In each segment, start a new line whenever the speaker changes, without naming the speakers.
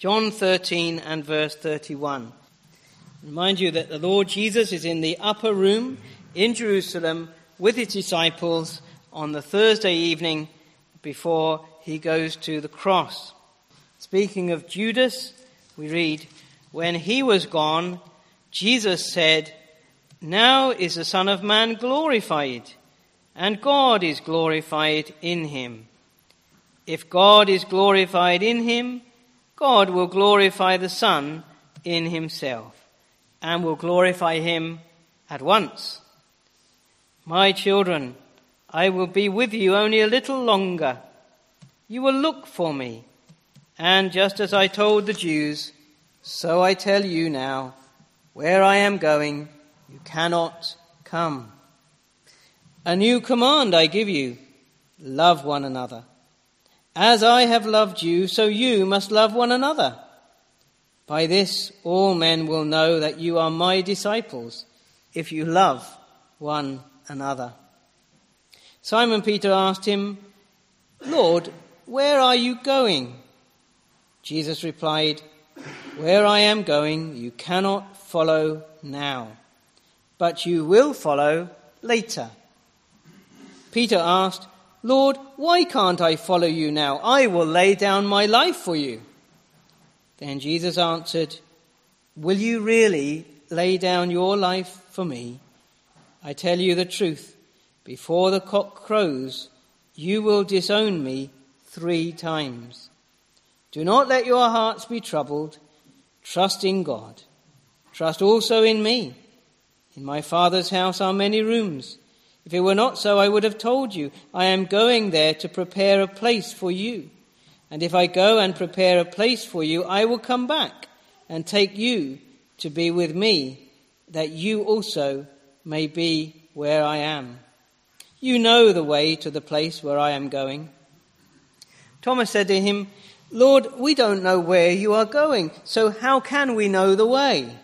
John 13 and verse 31. I remind you that the Lord Jesus is in the upper room in Jerusalem with his disciples on the Thursday evening before he goes to the cross. Speaking of Judas, we read, "When he was gone, Jesus said, 'Now is the Son of Man glorified, and God is glorified in him. If God is glorified in him, God will glorify the Son in himself, and will glorify him at once. My children, I will be with you only a little longer. You will look for me, and just as I told the Jews, so I tell you now, where I am going, you cannot come. A new command I give you, love one another. As I have loved you, so you must love one another. By this all men will know that you are my disciples, if you love one another.' Simon Peter asked him, 'Lord, where are you going?' Jesus replied, 'Where I am going, you cannot follow now, but you will follow later.' Peter asked, 'Lord, why can't I follow you now? I will lay down my life for you.' Then Jesus answered, 'Will you really lay down your life for me? I tell you the truth, before the cock crows, you will disown me 3 times. Do not let your hearts be troubled. Trust in God. Trust also in me. In my Father's house are many rooms. If it were not so, I would have told you. I am going there to prepare a place for you. And if I go and prepare a place for you, I will come back and take you to be with me, that you also may be where I am. You know the way to the place where I am going.' Thomas said to him, 'Lord, we don't know where you are going, so how can we know the way?'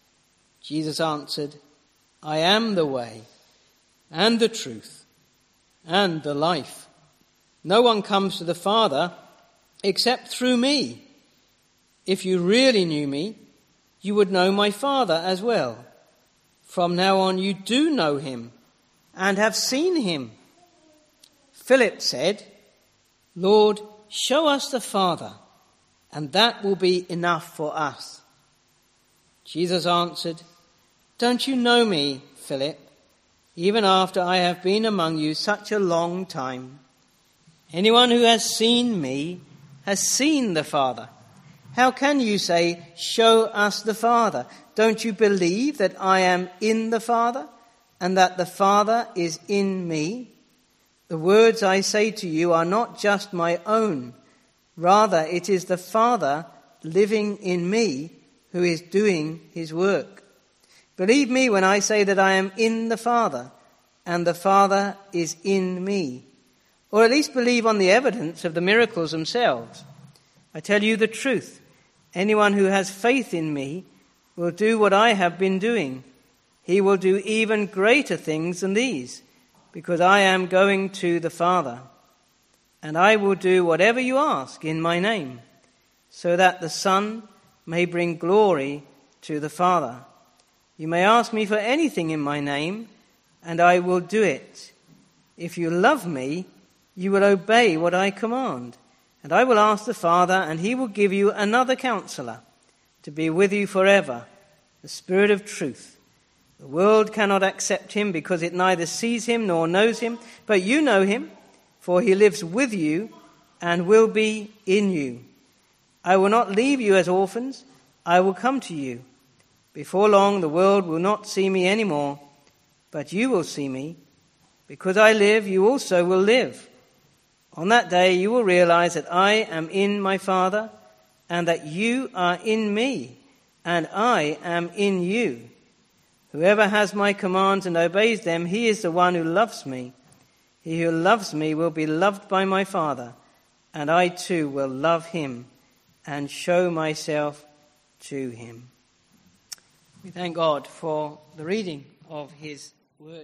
Jesus answered, 'I am the way, and the truth, and the life. No one comes to the Father except through me. If you really knew me, you would know my Father as well. From now on you do know him and have seen him.' Philip said, 'Lord, show us the Father, and that will be enough for us.' Jesus answered, 'Don't you know me, Philip, even after I have been among you such a long time? Anyone who has seen me has seen the Father. How can you say, show us the Father? Don't you believe that I am in the Father and that the Father is in me? The words I say to you are not just my own. Rather, it is the Father living in me who is doing his work. Believe me when I say that I am in the Father and the Father is in me. Or at least believe on the evidence of the miracles themselves. I tell you the truth. Anyone who has faith in me will do what I have been doing. He will do even greater things than these, because I am going to the Father. And I will do whatever you ask in my name, so that the Son may bring glory to the Father. You may ask me for anything in my name, and I will do it. If you love me, you will obey what I command. And I will ask the Father, and he will give you another counselor to be with you forever, the Spirit of truth. The world cannot accept him because it neither sees him nor knows him, but you know him, for he lives with you and will be in you. I will not leave you as orphans. I will come to you. Before long, the world will not see me anymore, but you will see me. Because I live, you also will live. On that day you will realize that I am in my Father, and that you are in me, and I am in you. Whoever has my commands and obeys them, he is the one who loves me. He who loves me will be loved by my Father, and I too will love him and show myself to him." We thank God for the reading of his word.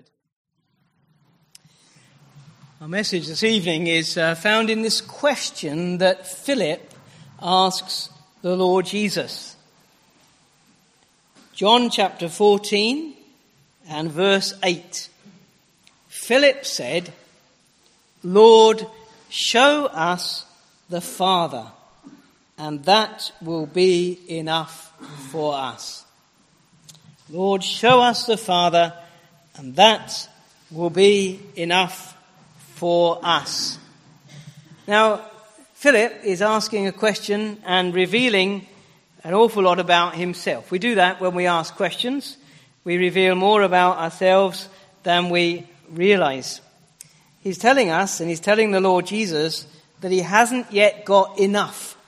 Our message this evening is found in this question that Philip asks the Lord Jesus. John chapter 14 and verse 8. Philip said, "Lord, show us the Father, and that will be enough for us." Lord, show us the Father, and that will be enough for us. Now, Philip is asking a question and revealing an awful lot about himself. We do that when we ask questions. We reveal more about ourselves than we realize. He's telling us, and he's telling the Lord Jesus, that he hasn't yet got enough.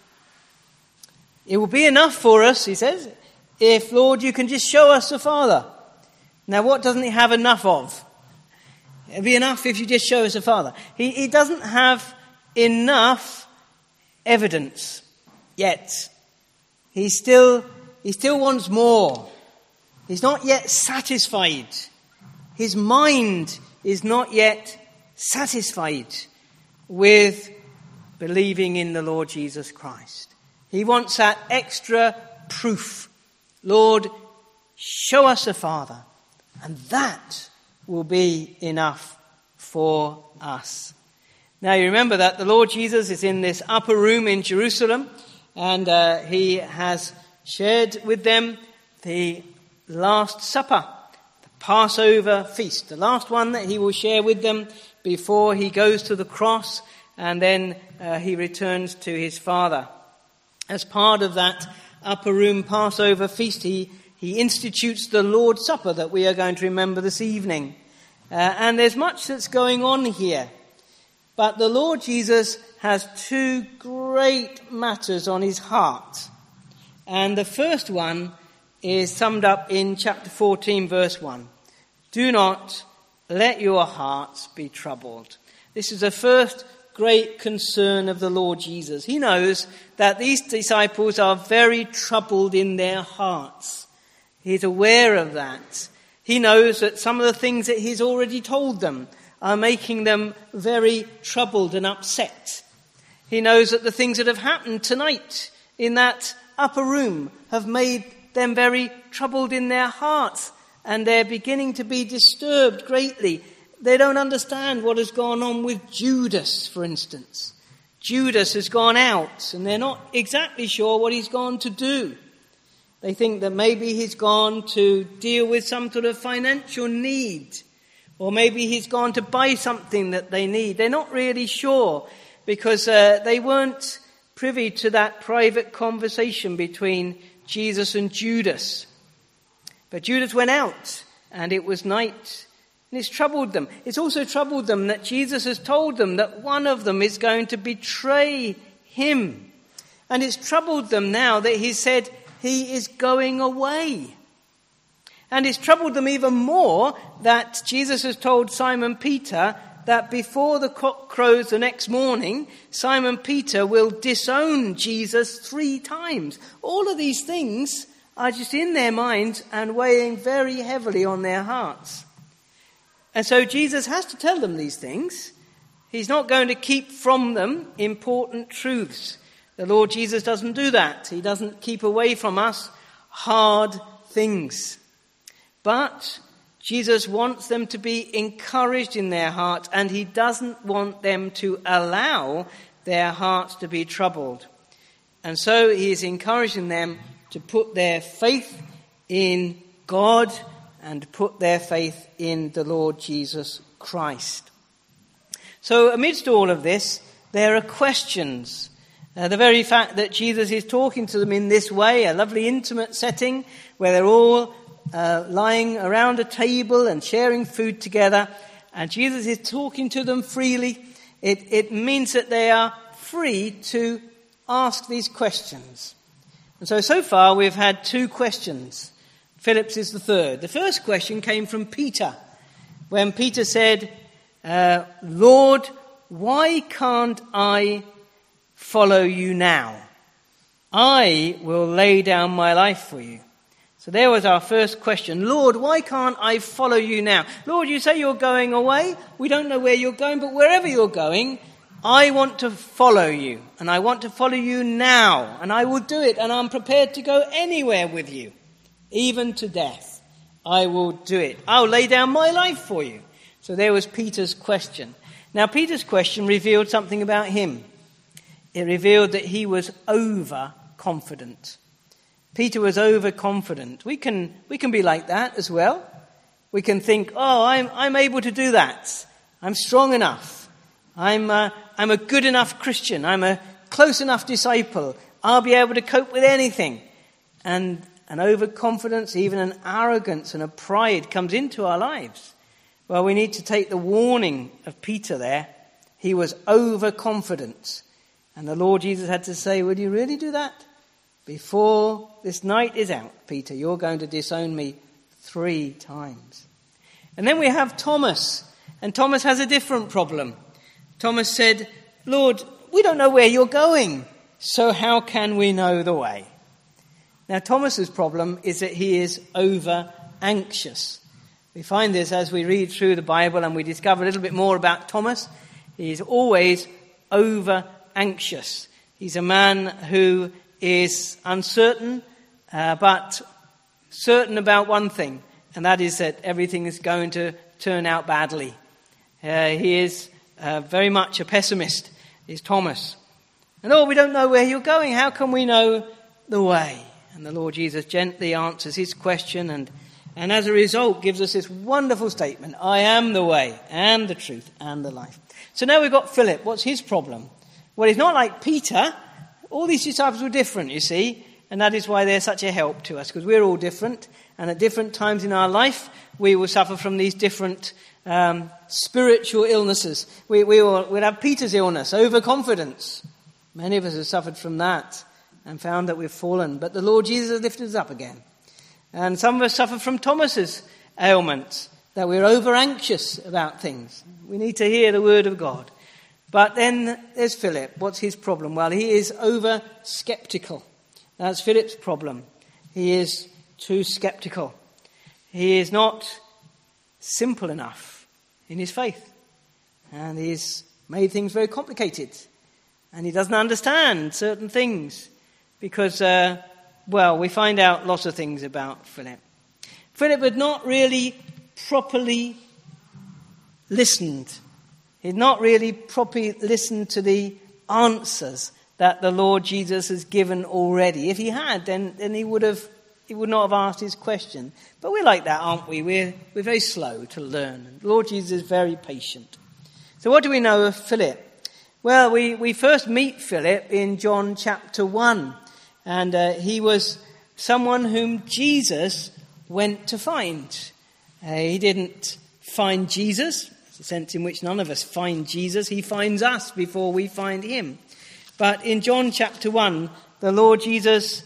It will be enough for us, he says, if, Lord, you can just show us the Father. Now, what doesn't he have enough of? It'll be enough if you just show us the Father. He doesn't have enough evidence yet. He still wants more. He's not yet satisfied. His mind is not yet satisfied with believing in the Lord Jesus Christ. He wants that extra proof. Lord, show us the Father, and that will be enough for us. Now you remember that the Lord Jesus is in this upper room in Jerusalem, and he has shared with them the Last Supper, the Passover feast, the last one that he will share with them before he goes to the cross, and then he returns to his Father. As part of that upper room Passover feast, he institutes the Lord's Supper that we are going to remember this evening. And there's much that's going on here. But the Lord Jesus has two great matters on his heart. And the first one is summed up in chapter 14, verse 1. Do not let your hearts be troubled. This is the first great concern of the Lord Jesus. He knows that these disciples are very troubled in their hearts. He's aware of that. He knows that some of the things that he's already told them are making them very troubled and upset. He knows that the things that have happened tonight in that upper room have made them very troubled in their hearts, and they're beginning to be disturbed greatly. They don't understand what has gone on with Judas, for instance. Judas has gone out, and they're not exactly sure what he's gone to do. They think that maybe he's gone to deal with some sort of financial need, or maybe he's gone to buy something that they need. They're not really sure, because they weren't privy to that private conversation between Jesus and Judas. But Judas went out, and it was night. And it's troubled them. It's also troubled them that Jesus has told them that one of them is going to betray him. And it's troubled them now that he said he is going away. And it's troubled them even more that Jesus has told Simon Peter that before the cock crows the next morning, Simon Peter will disown Jesus 3 times. All of these things are just in their minds and weighing very heavily on their hearts. And so Jesus has to tell them these things. He's not going to keep from them important truths. The Lord Jesus doesn't do that. He doesn't keep away from us hard things. But Jesus wants them to be encouraged in their heart, and he doesn't want them to allow their hearts to be troubled. And so he is encouraging them to put their faith in God and put their faith in the Lord Jesus Christ. So amidst all of this, there are questions. The very fact that Jesus is talking to them in this way, a lovely intimate setting where they're all lying around a table and sharing food together, and Jesus is talking to them freely, it means that they are free to ask these questions. And so far we've had 2 questions. Philip's is the third. The first question came from Peter, when Peter said, Lord, why can't I follow you now? I will lay down my life for you. So there was our first question. Lord, why can't I follow you now? Lord, you say you're going away. We don't know where you're going, but wherever you're going, I want to follow you, and I want to follow you now, and I will do it, and I'm prepared to go anywhere with you, even to death. I will do it. I'll lay down my life for you. So there was Peter's question. Now, Peter's question revealed something about him. It revealed that he was overconfident. Peter was overconfident. We can be like that as well. We can think, oh, I'm able to do that. I'm strong enough. I'm a good enough Christian. I'm a close enough disciple. I'll be able to cope with anything. And an overconfidence, even an arrogance and a pride comes into our lives. Well, we need to take the warning of Peter there. He was overconfident. And the Lord Jesus had to say, will you really do that? Before this night is out, Peter, you're going to disown me 3 times. And then we have Thomas. And Thomas has a different problem. Thomas said, Lord, we don't know where you're going, so how can we know the way? Now, Thomas's problem is that he is over-anxious. We find this as we read through the Bible and we discover a little bit more about Thomas. He is always over-anxious. He's a man who is uncertain, but certain about one thing, and that is that everything is going to turn out badly. He is very much a pessimist, is Thomas. And we don't know where you're going. How can we know the way? And the Lord Jesus gently answers his question and as a result gives us this wonderful statement, I am the way and the truth and the life. So now we've got Philip. What's his problem? Well, he's not like Peter. All these disciples were different, you see, and that is why they're such a help to us, because we're all different, and at different times in our life we will suffer from these different spiritual illnesses. We'll have Peter's illness, overconfidence. Many of us have suffered from that and found that we've fallen. But the Lord Jesus has lifted us up again. And some of us suffer from Thomas's ailments, that we're over-anxious about things. We need to hear the word of God. But then there's Philip. What's his problem? Well, he is over-skeptical. That's Philip's problem. He is too skeptical. He is not simple enough in his faith. And he's made things very complicated. And he doesn't understand certain things because, we find out lots of things about Philip. Philip had not really properly listened. He'd not really properly listened to the answers that the Lord Jesus has given already. If he had, then he would not have asked his question. But we're like that, aren't we? We're very slow to learn. The Lord Jesus is very patient. So what do we know of Philip? Well, we first meet Philip in John chapter 1. And he was someone whom Jesus went to find. He didn't find Jesus. It's a sense in which none of us find Jesus. He finds us before we find him. But in John chapter 1, the Lord Jesus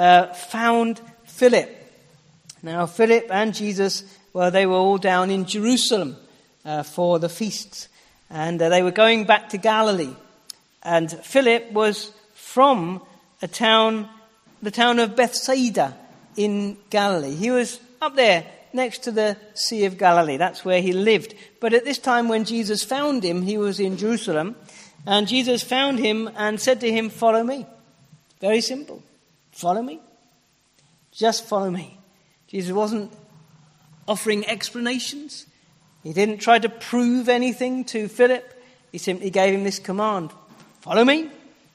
found Philip. Now, Philip and Jesus, they were all down in Jerusalem for the feasts. And they were going back to Galilee. And Philip was from the town of Bethsaida in Galilee. He was up there next to the Sea of Galilee. That's where he lived. But at this time when Jesus found him, he was in Jerusalem. And Jesus found him and said to him, follow me. Very simple. Follow me. Just follow me. Jesus wasn't offering explanations. He didn't try to prove anything to Philip. He simply gave him this command. Follow me.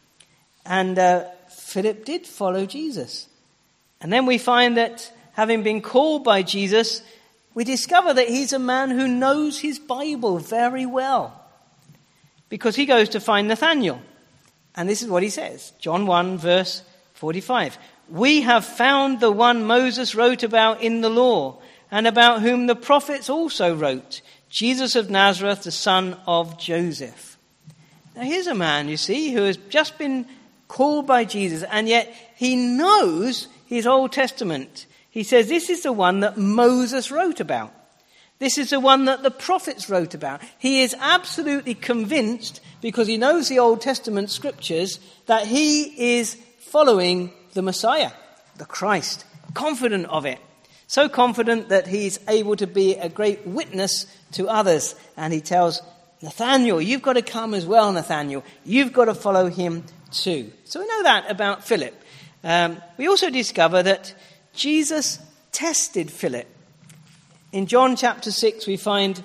And Philip did follow Jesus. And then we find that having been called by Jesus, we discover that he's a man who knows his Bible very well. Because he goes to find Nathanael. And this is what he says. John 1 verse 45. We have found the one Moses wrote about in the law, and about whom the prophets also wrote, Jesus of Nazareth, the son of Joseph. Now here's a man, you see, who has just been called by Jesus, and yet he knows his Old Testament. He says this is the one that Moses wrote about. This is the one that the prophets wrote about. He is absolutely convinced, because he knows the Old Testament scriptures, that he is following the Messiah, the Christ, confident of it. So confident that he's able to be a great witness to others. And he tells Nathanael, you've got to come as well, Nathanael. You've got to follow him too. So we know that about Philip. We also discover that Jesus tested Philip. In John chapter 6, we find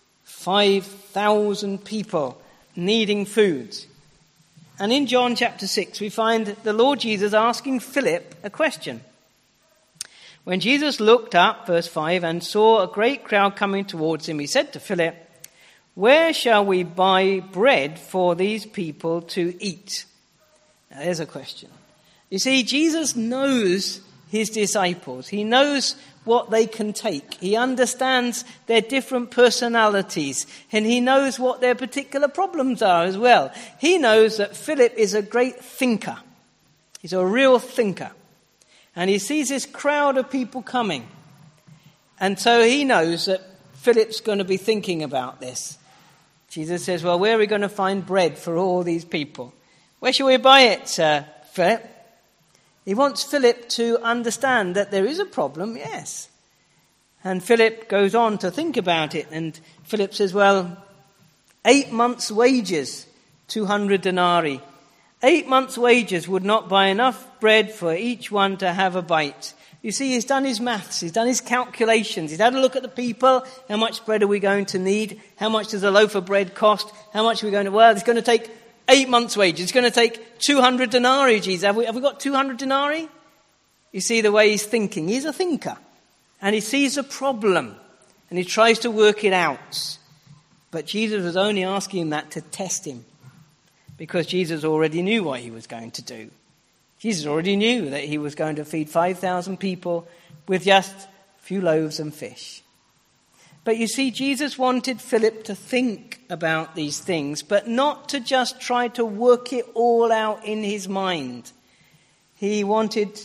5,000 people needing food. And in John chapter 6, we find the Lord Jesus asking Philip a question. When Jesus looked up, verse 5, and saw a great crowd coming towards him, he said to Philip, "Where shall we buy bread for these people to eat?" Now, there's a question. You see, Jesus knows his disciples. He knows what they can take. He understands their different personalities, and he knows what their particular problems are as well. He knows that Philip is a great thinker. He's a real thinker. And he sees this crowd of people coming. And so he knows that Philip's going to be thinking about this. Jesus says, "Well, where are we going to find bread for all these people? Where shall we buy it, Philip?" He wants Philip to understand that there is a problem, yes. And Philip goes on to think about it. And Philip says, well, 8 months' wages, 200 denarii. 8 months' wages would not buy enough bread for each one to have a bite. You see, he's done his maths, he's done his calculations, he's had a look at the people. How much bread are we going to need? How much does a loaf of bread cost? How much are we going to, well, it's going to take 8 months' wages. It's going to take 200 denarii, Jesus. Have we got 200 denarii? You see the way he's thinking. He's a thinker. And he sees a problem. And he tries to work it out. But Jesus was only asking him that to test him. Because Jesus already knew what he was going to do. Jesus already knew that he was going to feed 5,000 people with just a few loaves and fish. But you see, Jesus wanted Philip to think about these things, but not to just try to work it all out in his mind. He wanted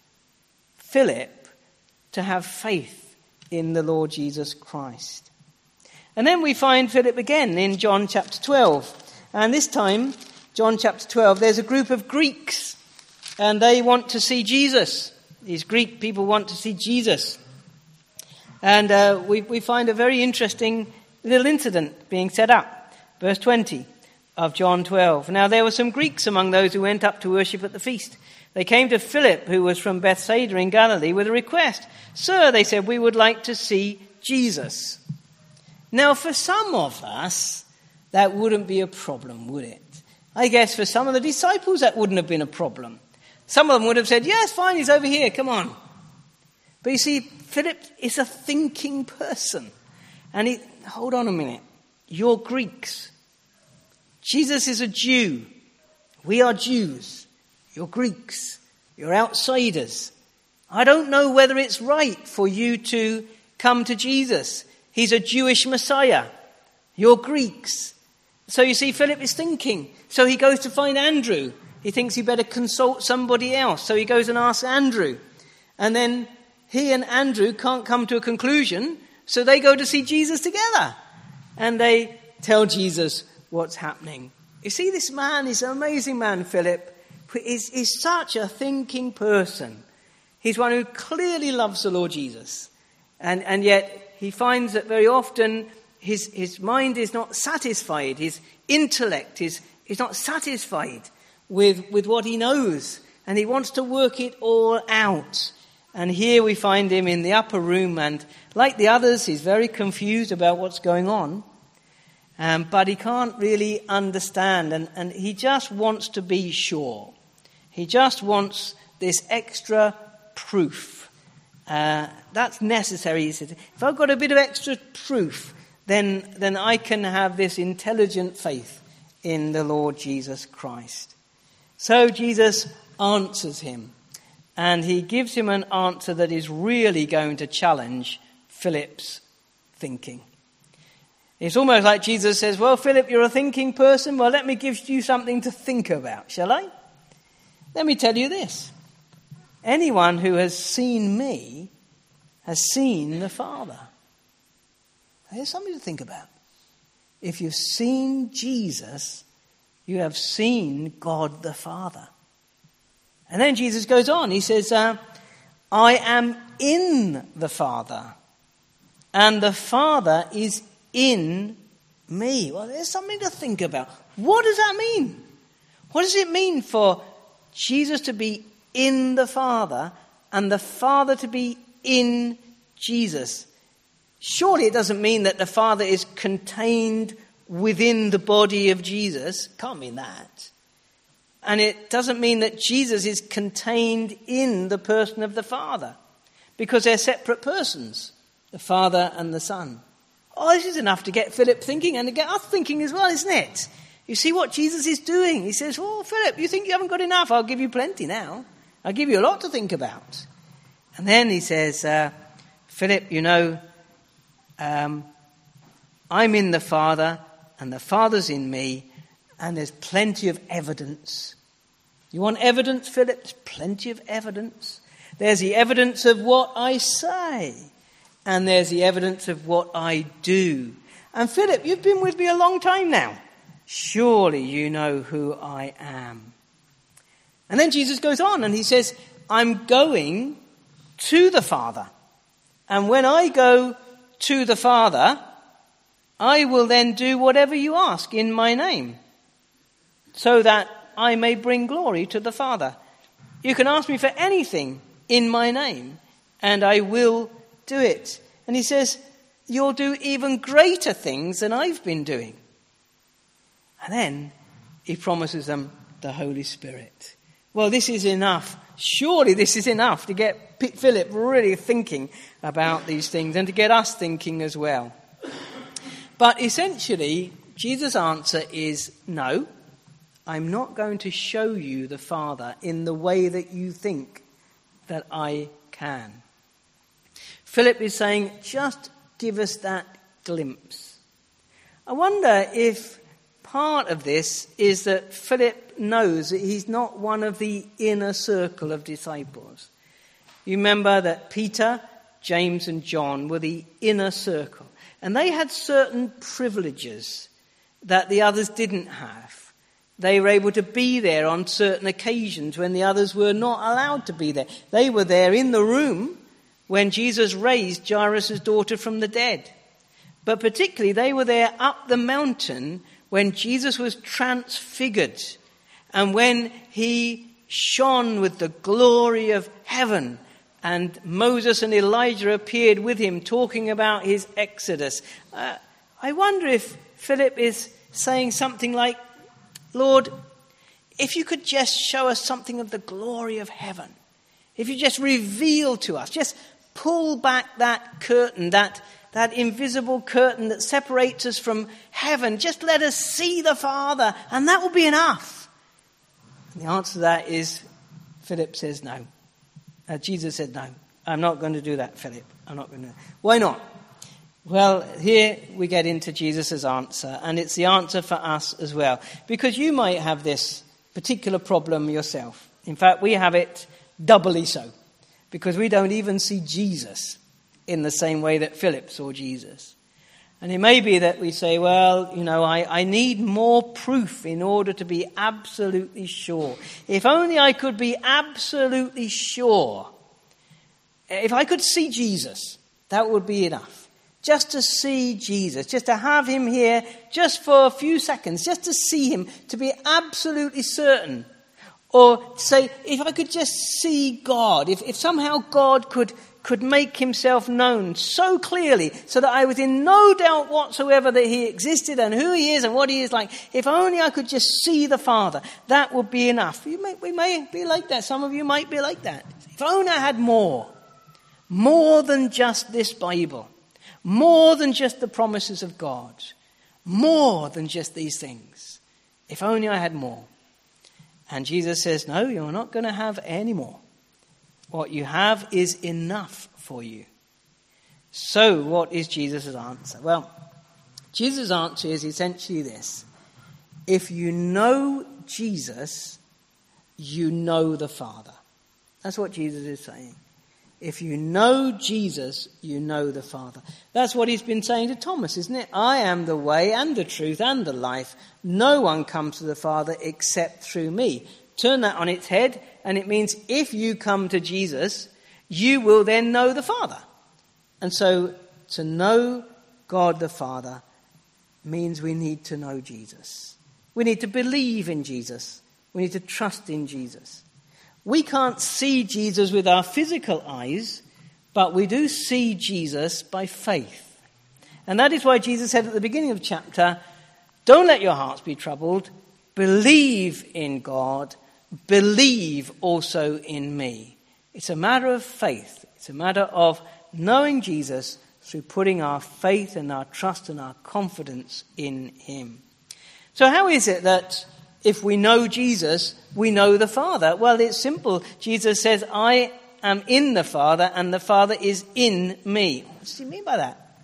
Philip to have faith in the Lord Jesus Christ. And then we find Philip again in John chapter 12. And this time, John chapter 12, there's a group of Greeks, and they want to see Jesus. These Greek people want to see Jesus. And we find a very interesting little incident being set up. Verse 20 of John 12. Now there were some Greeks among those who went up to worship at the feast. They came to Philip, who was from Bethsaida in Galilee, with a request. "Sir," they said, "we would like to see Jesus." Now for some of us, that wouldn't be a problem, would it? I guess for some of the disciples, that wouldn't have been a problem. Some of them would have said, "Yes, fine, he's over here, come on." But you see, Philip is a thinking person. And hold on a minute. You're Greeks. Jesus is a Jew. We are Jews. You're Greeks. You're outsiders. I don't know whether it's right for you to come to Jesus. He's a Jewish Messiah. You're Greeks. So you see, Philip is thinking. So he goes to find Andrew. He thinks he better consult somebody else. So he goes and asks Andrew. And then he and Andrew can't come to a conclusion, so they go to see Jesus together. And they tell Jesus what's happening. You see, this man is an amazing man, Philip. He's such a thinking person. He's one who clearly loves the Lord Jesus. And yet he finds that very often his mind is not satisfied. His intellect is not satisfied with what he knows. And he wants to work it all out. And here we find him in the upper room, and like the others, he's very confused about what's going on. But he can't really understand, and he just wants to be sure. He just wants this extra proof. That's necessary, he said. If I've got a bit of extra proof, then I can have this intelligent faith in the Lord Jesus Christ. So Jesus answers him. And he gives him an answer that is really going to challenge Philip's thinking. It's almost like Jesus says, "Well, Philip, you're a thinking person. Well, let me give you something to think about, shall I? Let me tell you this. Anyone who has seen me has seen the Father." Here's something to think about. If you've seen Jesus, you have seen God the Father. And then Jesus goes on. He says, "I am in the Father, and the Father is in me. Well, there's something to think about. What does that mean? What does it mean for Jesus to be in the Father and the Father to be in Jesus? Surely it doesn't mean that the Father is contained within the body of Jesus. Can't mean that. And it doesn't mean that Jesus is contained in the person of the Father, because they're separate persons, the Father and the Son. Oh, this is enough to get Philip thinking and to get us thinking as well, isn't it? You see what Jesus is doing. He says, oh, Philip, you think you haven't got enough? I'll give you plenty now. I'll give you a lot to think about. And then he says, Philip, you know, I'm in the Father and the Father's in me, and there's plenty of evidence. You want evidence, Philip? There's plenty of evidence. There's the evidence of what I say, and there's the evidence of what I do. And Philip, you've been with me a long time now. Surely you know who I am. And then Jesus goes on and he says, I'm going to the Father. And when I go to the Father, I will then do whatever you ask in my name, so that I may bring glory to the Father. You can ask me for anything in my name, and I will do it. And he says, you'll do even greater things than I've been doing. And then he promises them the Holy Spirit. Well, this is enough. Surely this is enough to get Philip really thinking about these things and to get us thinking as well. But essentially, Jesus' answer is no. I'm not going to show you the Father in the way that you think that I can. Philip is saying, just give us that glimpse. I wonder if part of this is that Philip knows that he's not one of the inner circle of disciples. You remember that Peter, James and John were the inner circle. And they had certain privileges that the others didn't have. They were able to be there on certain occasions when the others were not allowed to be there. They were there in the room when Jesus raised Jairus' daughter from the dead. But particularly they were there up the mountain when Jesus was transfigured and when he shone with the glory of heaven. And Moses and Elijah appeared with him talking about his exodus. I wonder if Philip is saying something like, Lord, if you could just show us something of the glory of heaven, if you just reveal to us, just pull back that curtain, that invisible curtain that separates us from heaven, just let us see the Father, and that will be enough. And the answer to that is, Philip says no. Jesus said, no, I'm not going to do that, Philip. I'm not going to. Why not? Well, here we get into Jesus' answer, and it's the answer for us as well. Because you might have this particular problem yourself. In fact, we have it doubly so, because we don't even see Jesus in the same way that Philip saw Jesus. And it may be that we say, well, you know, I need more proof in order to be absolutely sure. If only I could be absolutely sure. If I could see Jesus, that would be enough. Just to see Jesus, just to have him here, just for a few seconds, just to see him, to be absolutely certain. Or to say, if I could just see God, if somehow God could make himself known so clearly so that I was in no doubt whatsoever that he existed and who he is and what he is like. If only I could just see the Father, that would be enough. We may be like that. Some of you might be like that. If only I had more than just this Bible, more than just the promises of God, more than just these things. If only I had more. And Jesus says, no, you're not going to have any more. What you have is enough for you. So what is Jesus' answer? Well, Jesus' answer is essentially this. If you know Jesus, you know the Father. That's what Jesus is saying. If you know Jesus, you know the Father. That's what he's been saying to Thomas, isn't it? I am the way and the truth and the life. No one comes to the Father except through me. Turn that on its head, and it means if you come to Jesus, you will then know the Father. And so to know God the Father, means we need to know Jesus. We need to believe in Jesus. We need to trust in Jesus. We can't see Jesus with our physical eyes, but we do see Jesus by faith. And that is why Jesus said at the beginning of the chapter, don't let your hearts be troubled. Believe in God. Believe also in me. It's a matter of faith. It's a matter of knowing Jesus through putting our faith and our trust and our confidence in him. So how is it that if we know Jesus, we know the Father? Well, it's simple. Jesus says, I am in the Father and the Father is in me. What does he mean by that?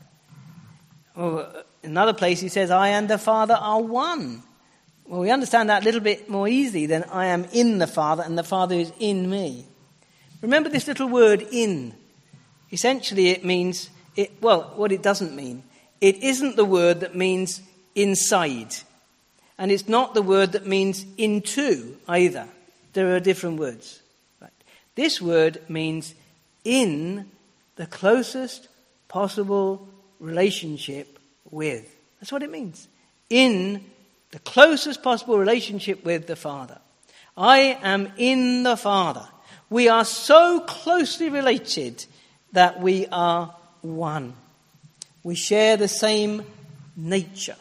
Well, in another place he says, I and the Father are one. Well, we understand that a little bit more easily than I am in the Father and the Father is in me. Remember this little word in. Essentially it means, what it doesn't mean. It isn't the word that means inside. And it's not the word that means into either. There are different words. Right. This word means in the closest possible relationship with. That's what it means. In the closest possible relationship with the Father. I am in the Father. We are so closely related that we are one. We share the same nature.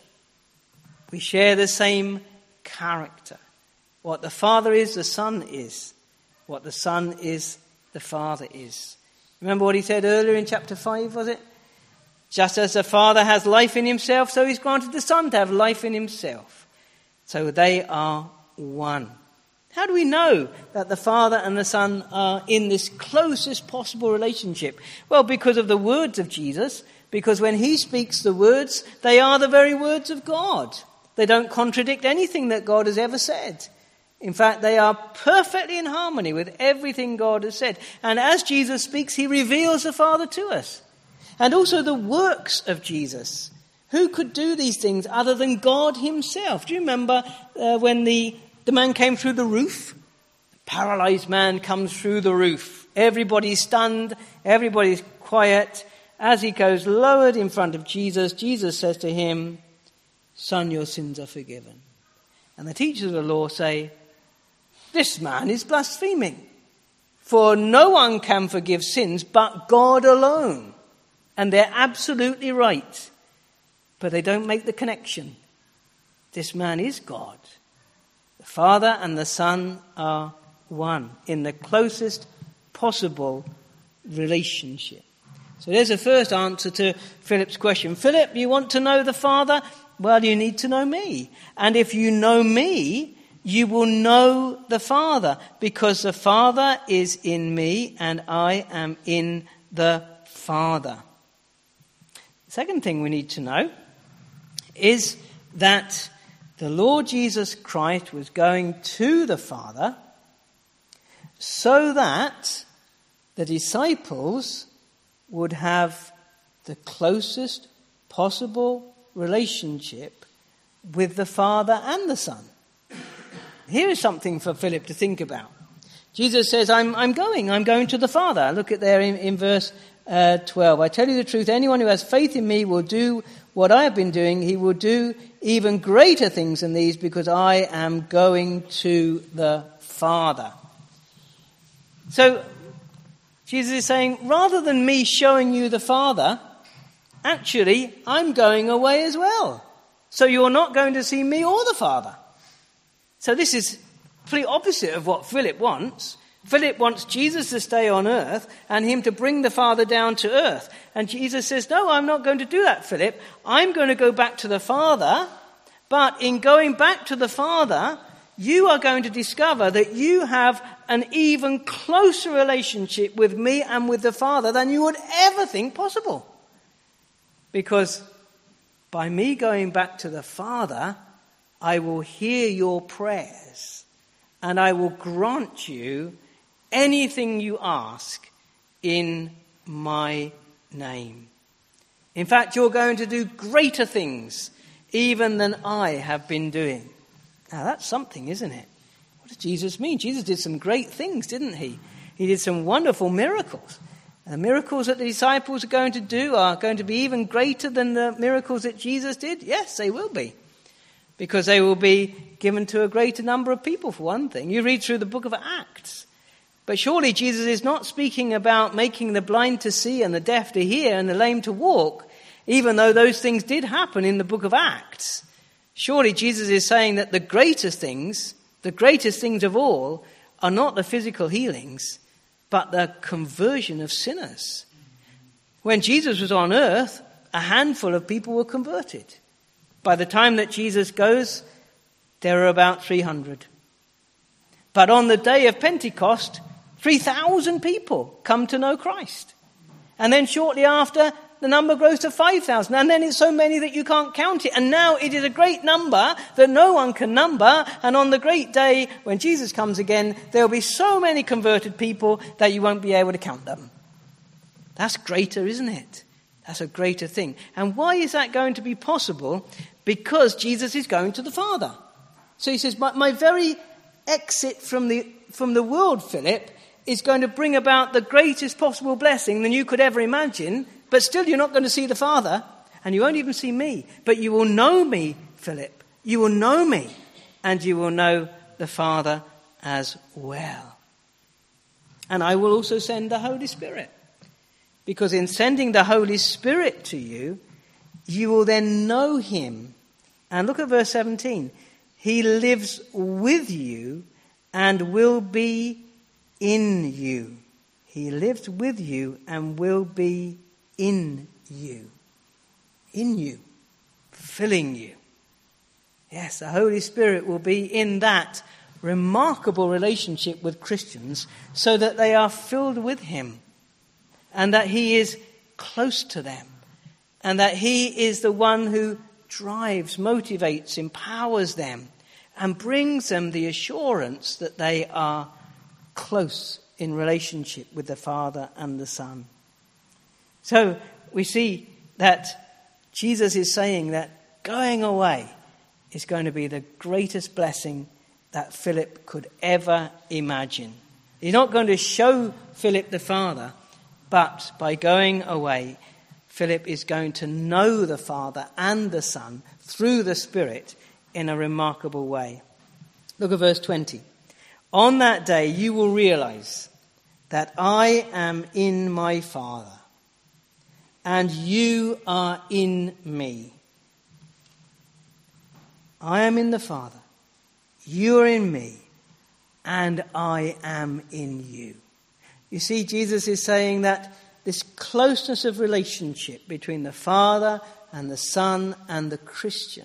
We share the same character. What the Father is, the Son is. What the Son is, the Father is. Remember what he said earlier in chapter 5, was it? Just as the Father has life in himself, so he's granted the Son to have life in himself. So they are one. How do we know that the Father and the Son are in this closest possible relationship? Well, because of the words of Jesus. Because when he speaks the words, they are the very words of God. They don't contradict anything that God has ever said. In fact, they are perfectly in harmony with everything God has said. And as Jesus speaks, he reveals the Father to us. And also the works of Jesus. Who could do these things other than God himself? Do you remember when the man came through the roof? The paralyzed man comes through the roof. Everybody's stunned. Everybody's quiet. As he goes lowered in front of Jesus, Jesus says to him, Son, your sins are forgiven. And the teachers of the law say, this man is blaspheming. For no one can forgive sins but God alone. And they're absolutely right. But they don't make the connection. This man is God. The Father and the Son are one in the closest possible relationship. So there's the first answer to Philip's question. Philip, you want to know the Father? Well, you need to know me. And if you know me, you will know the Father, because the Father is in me and I am in the Father. The second thing we need to know is that the Lord Jesus Christ was going to the Father so that the disciples would have the closest possible relationship with the Father and the Son. Here is something for Philip to think about. Jesus says, I'm going to the Father. Look at there in verse 12. I tell you the truth, anyone who has faith in me will do what I have been doing. He will do even greater things than these, because I am going to the Father. So Jesus is saying, rather than me showing you the Father, actually, I'm going away as well. So you're not going to see me or the Father. So this is pretty opposite of what Philip wants. Philip wants Jesus to stay on earth and him to bring the Father down to earth. And Jesus says, no, I'm not going to do that, Philip. I'm going to go back to the Father. But in going back to the Father, you are going to discover that you have an even closer relationship with me and with the Father than you would ever think possible. Because by me going back to the Father, I will hear your prayers and I will grant you anything you ask in my name. In fact, you're going to do greater things even than I have been doing. Now that's something, isn't it? What does Jesus mean? Jesus did some great things, didn't he? He did some wonderful miracles. The miracles that the disciples are going to do are going to be even greater than the miracles that Jesus did. Yes, they will be. Because they will be given to a greater number of people, for one thing. You read through the book of Acts. But surely Jesus is not speaking about making the blind to see and the deaf to hear and the lame to walk, even though those things did happen in the book of Acts. Surely Jesus is saying that the greatest things of all, are not the physical healings, but the conversion of sinners. When Jesus was on earth, a handful of people were converted. By the time that Jesus goes, there are about 300. But on the day of Pentecost, 3,000 people come to know Christ. And then shortly after, the number grows to 5,000. And then it's so many that you can't count it. And now it is a great number that no one can number. And on the great day when Jesus comes again, there will be so many converted people that you won't be able to count them. That's greater, isn't it? That's a greater thing. And why is that going to be possible? Because Jesus is going to the Father. So he says, my very exit from the world, Philip, is going to bring about the greatest possible blessing than you could ever imagine. But still, you're not going to see the Father, and you won't even see me. But you will know me, Philip. You will know me, and you will know the Father as well. And I will also send the Holy Spirit. Because in sending the Holy Spirit to you, you will then know him. And look at verse 17. He lives with you and will be in you. He lives with you and will be in you. In you. Filling you. Yes, the Holy Spirit will be in that remarkable relationship with Christians so that they are filled with him and that he is close to them and that he is the one who drives, motivates, empowers them and brings them the assurance that they are close in relationship with the Father and the Son. So we see that Jesus is saying that going away is going to be the greatest blessing that Philip could ever imagine. He's not going to show Philip the Father, but by going away, Philip is going to know the Father and the Son through the Spirit in a remarkable way. Look at verse 20. On that day you will realize that I am in my Father, and you are in me. I am in the Father, you are in me, and I am in you. You see, Jesus is saying that this closeness of relationship between the Father and the Son and the Christian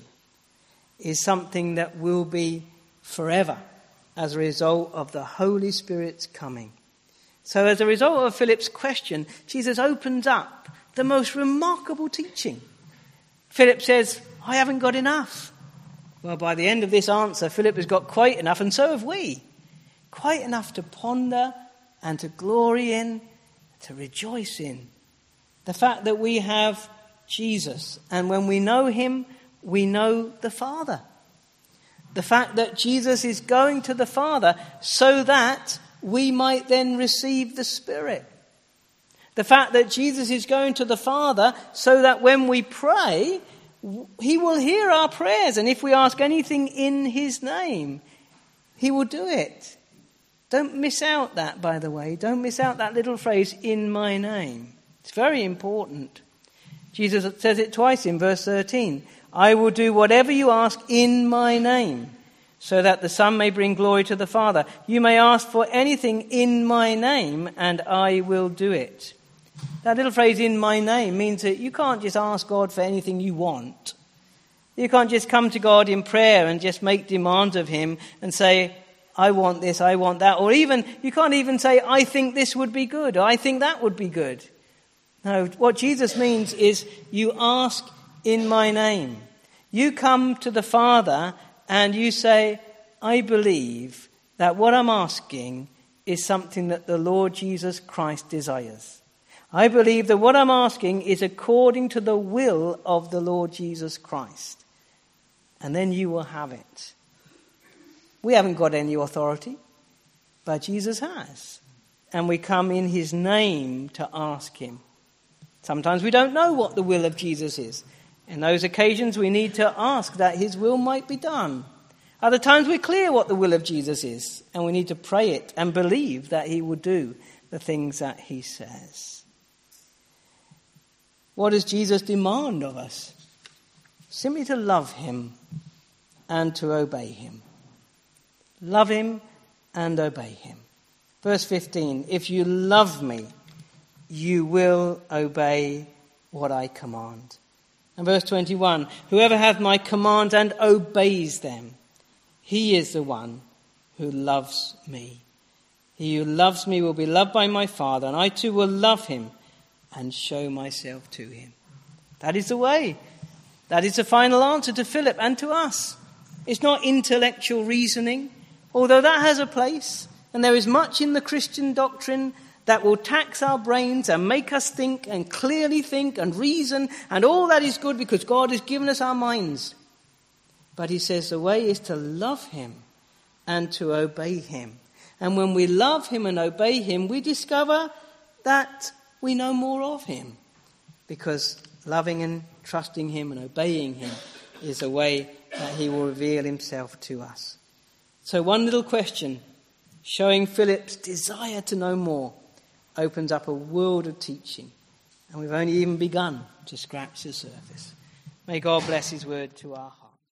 is something that will be forever as a result of the Holy Spirit's coming. So as a result of Philip's question, Jesus opens up the most remarkable teaching. Philip says, I haven't got enough. Well, by the end of this answer, Philip has got quite enough, and so have we. Quite enough to ponder and to glory in, to rejoice in. The fact that we have Jesus, and when we know him, we know the Father. The fact that Jesus is going to the Father so that we might then receive the Spirit. The fact that Jesus is going to the Father so that when we pray, he will hear our prayers. And if we ask anything in his name, he will do it. Don't miss out that, by the way. Don't miss out that little phrase, in my name. It's very important. Jesus says it twice in verse 13. I will do whatever you ask in my name, so that the Son may bring glory to the Father. You may ask for anything in my name, and I will do it. That little phrase, in my name, means that you can't just ask God for anything you want. You can't just come to God in prayer and just make demands of him and say, I want this, I want that. Or even, you can't even say, I think this would be good, or I think that would be good. No, what Jesus means is you ask in my name. You come to the Father and you say, I believe that what I'm asking is something that the Lord Jesus Christ desires. I believe that what I'm asking is according to the will of the Lord Jesus Christ. And then you will have it. We haven't got any authority, but Jesus has. and we come in his name to ask him. Sometimes we don't know what the will of Jesus is. In those occasions we need to ask that his will might be done. Other times we're clear what the will of Jesus is, and we need to pray it and believe that he will do the things that he says. What does Jesus demand of us? Simply to love him and to obey him. Love him and obey him. Verse 15, if you love me, you will obey what I command. And verse 21, whoever hath my commands and obeys them, he is the one who loves me. He who loves me will be loved by my Father, and I too will love him and show myself to him. That is the way. That is the final answer to Philip and to us. It's not intellectual reasoning, although that has a place, and there is much in the Christian doctrine that will tax our brains and make us think and clearly think and reason, and all that is good because God has given us our minds. But he says the way is to love him and to obey him. And when we love him and obey him, we discover that we know more of him, because loving and trusting him and obeying him is a way that he will reveal himself to us. So one little question, showing Philip's desire to know more, opens up a world of teaching. And we've only even begun to scratch the surface. May God bless his word to our hearts.